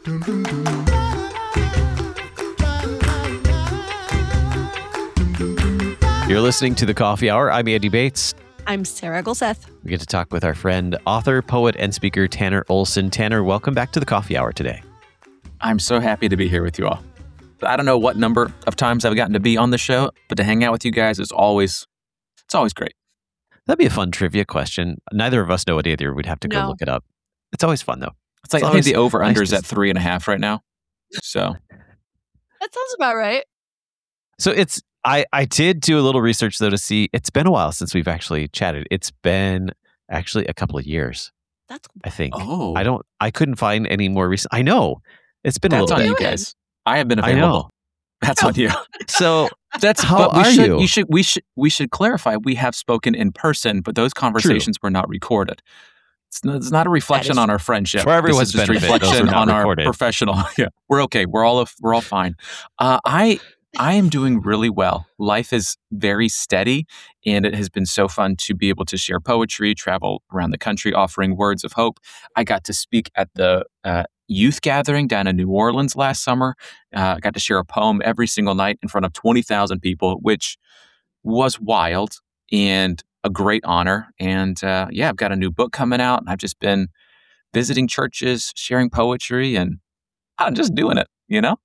You're listening to The Coffee Hour. I'm Andy Bates. I'm Sarah Gulseth. We get to talk with our friend, author, poet, and speaker, Tanner Olson. Tanner, welcome back to The Coffee Hour today. I'm so happy to be here with you all. I don't know what number of times I've gotten to be on the show, but to hang out with you guys is always great. That'd be a fun trivia question. Neither of us know it either. We'd have to go look it up. It's always fun, though. It's like, I think the over-under is at 3.5 right now. So that sounds about right. So I did do a little research, though, to see. It's been a while since we've actually chatted. It's been actually a couple of years. I think. Oh. I couldn't find any more recent. I know. It's been a little bit. That's on you guys. I have been available. I know. That's on you. So that's how are you? We should clarify. We have spoken in person, but those conversations were not recorded. It's not a reflection on our friendship. For everyone's benefit, those reflection are not on recorded. Our professional. Yeah, we're okay. We're all fine. I am doing really well. Life is very steady, and it has been so fun to be able to share poetry, travel around the country offering words of hope. I got to speak at the youth gathering down in New Orleans last summer. I got to share a poem every single night in front of 20,000 people, which was wild and a great honor. And I've got a new book coming out, and I've just been visiting churches, sharing poetry, and I'm just doing it, you know?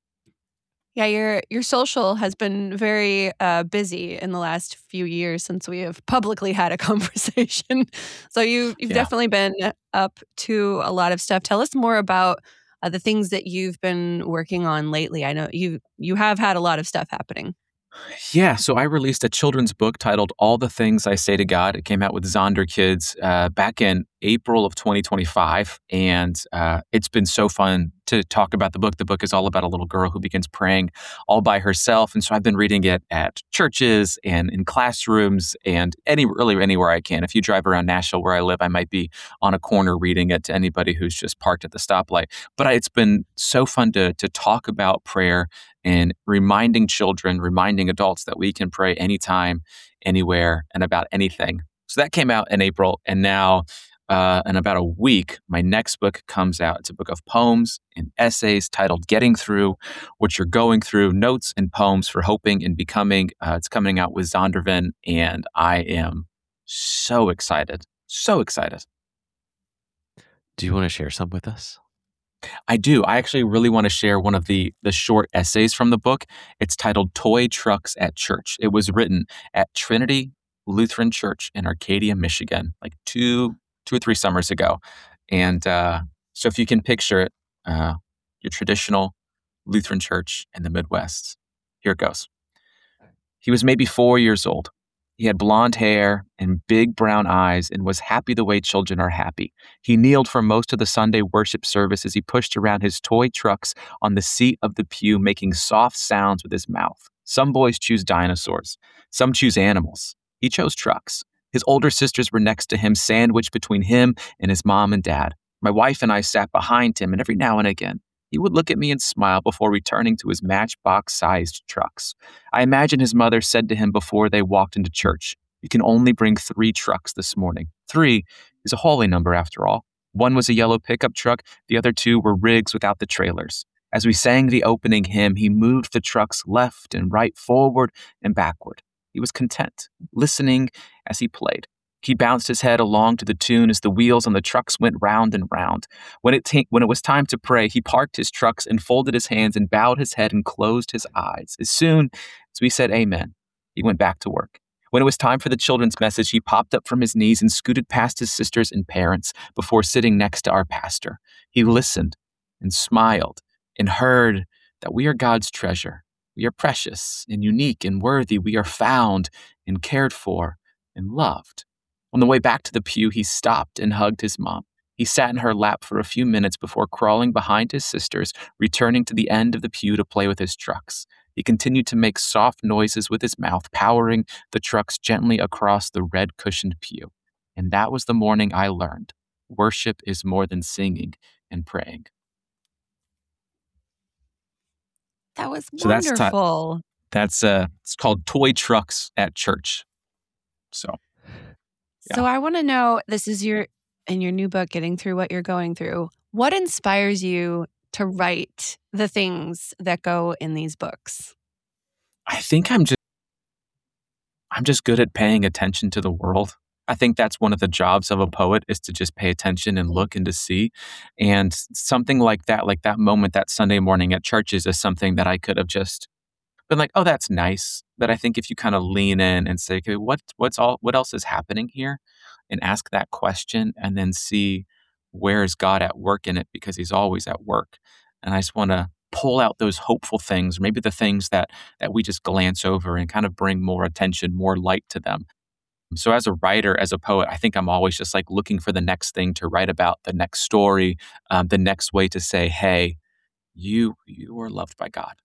Yeah, your social has been very busy in the last few years since we have publicly had a conversation. So you've definitely been up to a lot of stuff. Tell us more about the things that you've been working on lately. I know you have had a lot of stuff happening. Yeah, so I released a children's book titled All the Things I Say to God. It came out with Zonder Kids back in April of 2025, and it's been so fun to talk about the book. The book is all about a little girl who begins praying all by herself, and so I've been reading it at churches and in classrooms and really anywhere I can. If you drive around Nashville where I live, I might be on a corner reading it to anybody who's just parked at the stoplight. But it's been so fun to talk about prayer and reminding children, reminding adults that we can pray anytime, anywhere, and about anything. So that came out in April, and now in about a week, my next book comes out. It's a book of poems and essays titled Getting Through What You're Going Through, Notes and Poems for Hoping and Becoming. It's coming out with Zondervan, and I am so excited. So excited. Do you want to share some with us? I do. I actually really want to share one of the short essays from the book. It's titled Toy Trucks at Church. It was written at Trinity Lutheran Church in Arcadia, Michigan, like two or three summers ago. And so if you can picture it, your traditional Lutheran church in the Midwest, here it goes. He was maybe 4 years old. He had blonde hair and big brown eyes and was happy the way children are happy. He kneeled for most of the Sunday worship service as he pushed around his toy trucks on the seat of the pew, making soft sounds with his mouth. Some boys choose dinosaurs. Some choose animals. He chose trucks. His older sisters were next to him, sandwiched between him and his mom and dad. My wife and I sat behind him, and every now and again, he would look at me and smile before returning to his matchbox-sized trucks. I imagine his mother said to him before they walked into church, "You can only bring 3 trucks this morning." 3 is a holy number after all. One was a yellow pickup truck. The other 2 were rigs without the trailers. As we sang the opening hymn, he moved the trucks left and right, forward and backward. He was content, listening as he played. He bounced his head along to the tune as the wheels on the trucks went round and round. When it was time to pray, he parked his trucks and folded his hands and bowed his head and closed his eyes. As soon as we said amen, he went back to work. When it was time for the children's message, he popped up from his knees and scooted past his sisters and parents before sitting next to our pastor. He listened and smiled and heard that we are God's treasure. We are precious and unique and worthy. We are found and cared for and loved. On the way back to the pew, he stopped and hugged his mom. He sat in her lap for a few minutes before crawling behind his sisters, returning to the end of the pew to play with his trucks. He continued to make soft noises with his mouth, powering the trucks gently across the red-cushioned pew. And that was the morning I learned. Worship is more than singing and praying. That was wonderful. That's it's called Toy Trucks at Church. So I want to know, this is in your new book, Getting Through What You're Going Through. What inspires you to write the things that go in these books? I think I'm just good at paying attention to the world. I think that's one of the jobs of a poet, is to just pay attention and look and to see. And something like that moment, that Sunday morning at churches, is something that I could have just been like, oh, that's nice. But I think if you kind of lean in and say, okay, what else is happening here? And ask that question and then see, where is God at work in it? Because he's always at work. And I just want to pull out those hopeful things, maybe the things that we just glance over, and kind of bring more attention, more light to them. So as a writer, as a poet, I think I'm always just like looking for the next thing to write about, the next story, the next way to say, hey, you are loved by God.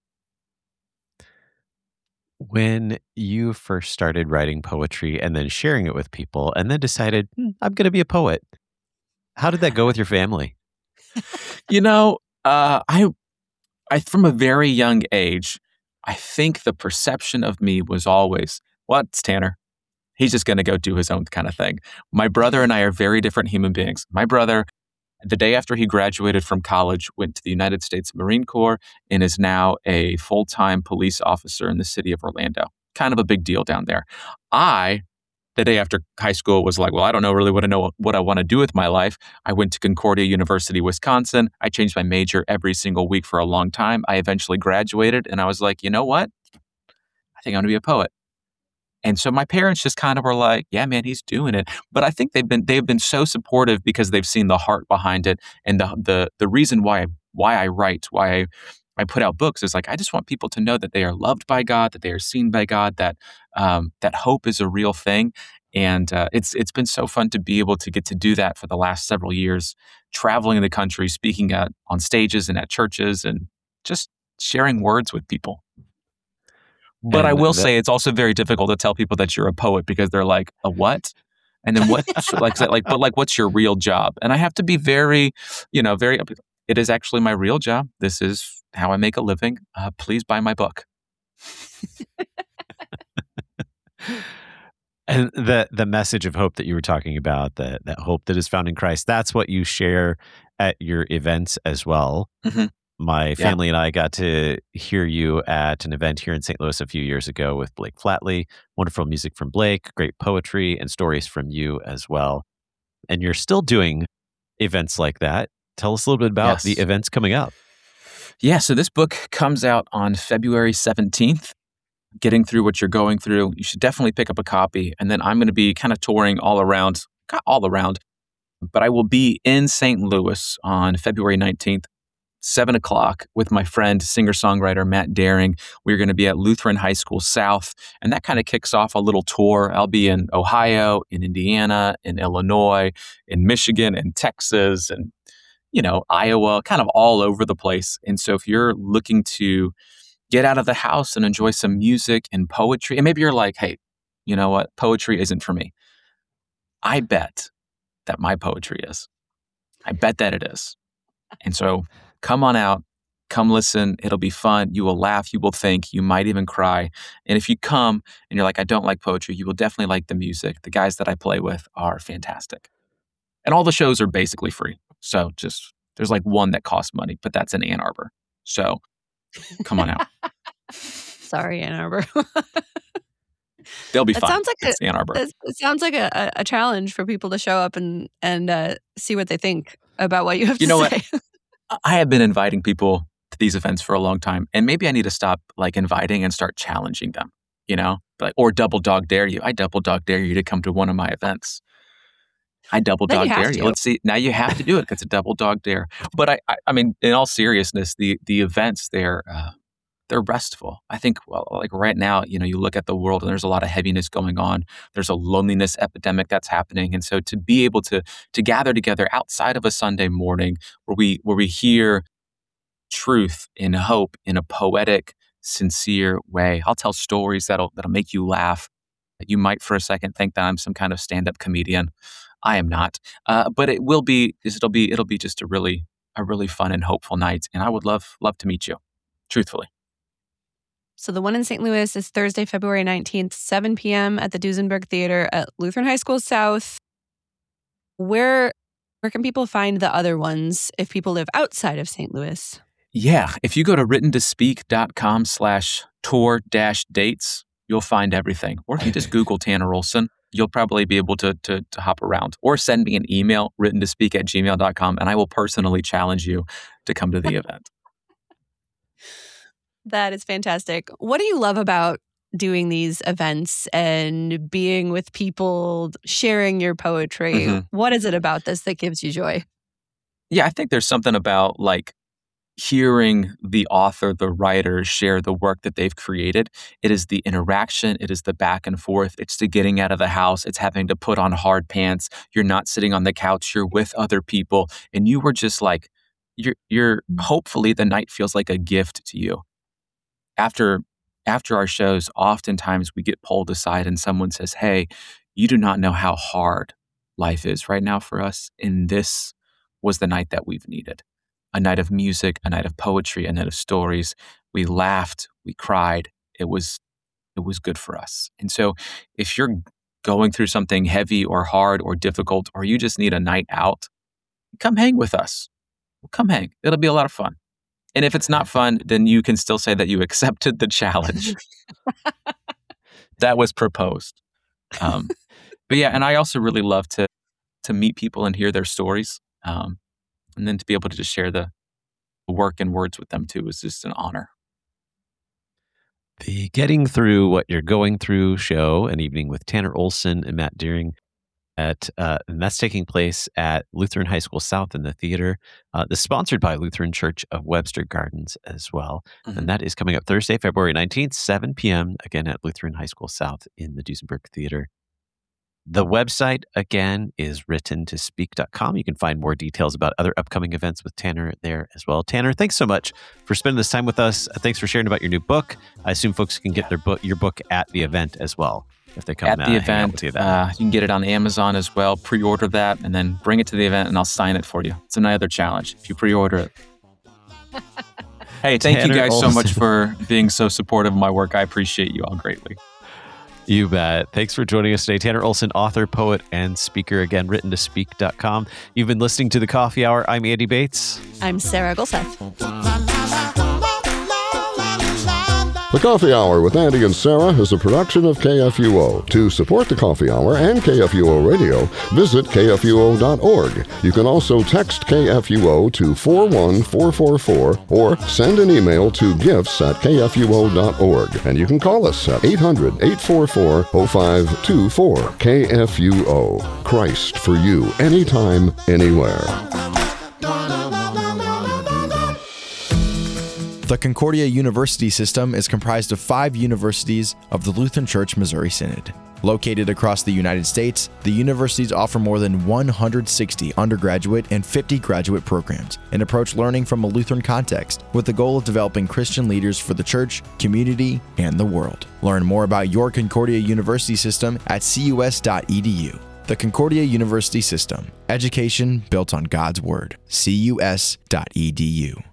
When you first started writing poetry and then sharing it with people and then decided, I'm going to be a poet, how did that go with your family? You know, I from a very young age, I think the perception of me was always, what's Tanner? He's just going to go do his own kind of thing. My brother and I are very different human beings. My brother, the day after he graduated from college, went to the United States Marine Corps and is now a full-time police officer in the city of Orlando. Kind of a big deal down there. I, the day after high school, was like, well, I don't know really what I want to do with my life. I went to Concordia University, Wisconsin. I changed my major every single week for a long time. I eventually graduated, and I was like, you know what? I think I'm going to be a poet. And so my parents just kind of were like, yeah, man, he's doing it. But I think they've been so supportive because they've seen the heart behind it. And the reason why I write, why I put out books is like, I just want people to know that they are loved by God, that they are seen by God, that that hope is a real thing. And it's been so fun to be able to get to do that for the last several years, traveling the country, speaking on stages and at churches, and just sharing words with people. But I will say it's also very difficult to tell people that you're a poet, because they're like, a what? And then what? But what's your real job? And I have to be very, very, it is actually my real job. This is how I make a living. Please buy my book. And the message of hope that you were talking about, that hope that is found in Christ, that's what you share at your events as well. Mm-hmm. My family and I got to hear you at an event here in St. Louis a few years ago with Blake Flatley. Wonderful music from Blake, great poetry, and stories from you as well. And you're still doing events like that. Tell us a little bit about the events coming up. Yeah, so this book comes out on February 17th. Getting through what you're going through, you should definitely pick up a copy. And then I'm going to be kind of touring all around, but I will be in St. Louis on February 19th. 7 o'clock with my friend, singer-songwriter Matt Daring. We're going to be at Lutheran High School South, and that kind of kicks off a little tour. I'll be in Ohio, in Indiana, in Illinois, in Michigan, in Texas, and Iowa, kind of all over the place. And so if you're looking to get out of the house and enjoy some music and poetry, and maybe you're like, hey, you know what? Poetry isn't for me. I bet that my poetry is. I bet that it is. And so come on out, come listen. It'll be fun. You will laugh. You will think. You might even cry. And if you come and you're like, I don't like poetry, you will definitely like the music. The guys that I play with are fantastic. And all the shows are basically free. So there's like one that costs money, but that's in Ann Arbor. So come on out. Sorry, Ann Arbor. They'll be fine. Sounds like it's Ann Arbor. It sounds like a challenge for people to show up and see what they think about what you have to say. What? I have been inviting people to these events for a long time, and maybe I need to stop inviting and start challenging them, or double dog dare you. I double dog dare you to come to one of my events. I double dog dare you. Let's see. Now you have to do it. It's a double dog dare. But I mean, in all seriousness, the events they're restful. I think, right now, you look at the world and there's a lot of heaviness going on. There's a loneliness epidemic that's happening. And so to be able to gather together outside of a Sunday morning where we hear truth and hope in a poetic, sincere way. I'll tell stories that'll make you laugh. You might for a second think that I'm some kind of stand-up comedian. I am not. But it'll be just a really fun and hopeful night. And I would love to meet you, truthfully. So the one in St. Louis is Thursday, February 19th, 7 p.m. at the Duesenberg Theater at Lutheran High School South. Where Where can people find the other ones if people live outside of St. Louis? Yeah, if you go to writtentospeak.com/tour-dates, you'll find everything. Or if you just Google Tanner Olson, you'll probably be able to hop around. Or send me an email, writtentospeak@gmail.com, and I will personally challenge you to come to the event. That is fantastic. What do you love about doing these events and being with people, sharing your poetry? Mm-hmm. What is it about this that gives you joy? Yeah, I think there's something about like hearing the author, the writer share the work that they've created. It is the interaction. It is the back and forth. It's the getting out of the house. It's having to put on hard pants. You're not sitting on the couch. You're with other people. And you were just like, you're hopefully the night feels like a gift to you. After our shows, oftentimes we get pulled aside and someone says, hey, you do not know how hard life is right now for us. And this was the night that we've needed. A night of music, a night of poetry, a night of stories. We laughed, we cried. It was good for us. And so if you're going through something heavy or hard or difficult, or you just need a night out, come hang with us. Come hang. It'll be a lot of fun. And if it's not fun, then you can still say that you accepted the challenge that was proposed. But yeah, and I also really love to meet people and hear their stories. And then to be able to just share the work and words with them too is just an honor. The Getting Through What You're Going Through show, an evening with Tanner Olson and Matt Deering, and that's taking place at Lutheran High School South in the theater. This is sponsored by Lutheran Church of Webster Gardens as well. Mm-hmm. And that is coming up Thursday, February 19th, 7 p.m., again at Lutheran High School South in the Duesenberg Theater. The website, again, is writtentospeak.com. You can find more details about other upcoming events with Tanner there as well. Tanner, thanks so much for spending this time with us. Thanks for sharing about your new book. I assume folks can get your book at the event as well. If they come at the event, you can get it on Amazon as well. Pre-order that and then bring it to the event and I'll sign it for you. It's another challenge if you pre-order it. Hey, thank you guys so much for being so supportive of my work. I appreciate you all greatly. You bet. Thanks for joining us today. Tanner Olson, author, poet, and speaker. Again, writtentospeak.com. You've been listening to The Coffee Hour. I'm Andy Bates. I'm Sarah Gulseth. The Coffee Hour with Andy and Sarah is a production of KFUO. To support The Coffee Hour and KFUO Radio, visit KFUO.org. You can also text KFUO to 41444 or send an email to gifts@KFUO.org. And you can call us at 800-844-0524. KFUO. Christ for you, anytime, anywhere. The Concordia University System is comprised of 5 universities of the Lutheran Church Missouri Synod. Located across the United States, the universities offer more than 160 undergraduate and 50 graduate programs and approach learning from a Lutheran context with the goal of developing Christian leaders for the church, community, and the world. Learn more about your Concordia University System at cus.edu. The Concordia University System. Education built on God's Word. cus.edu.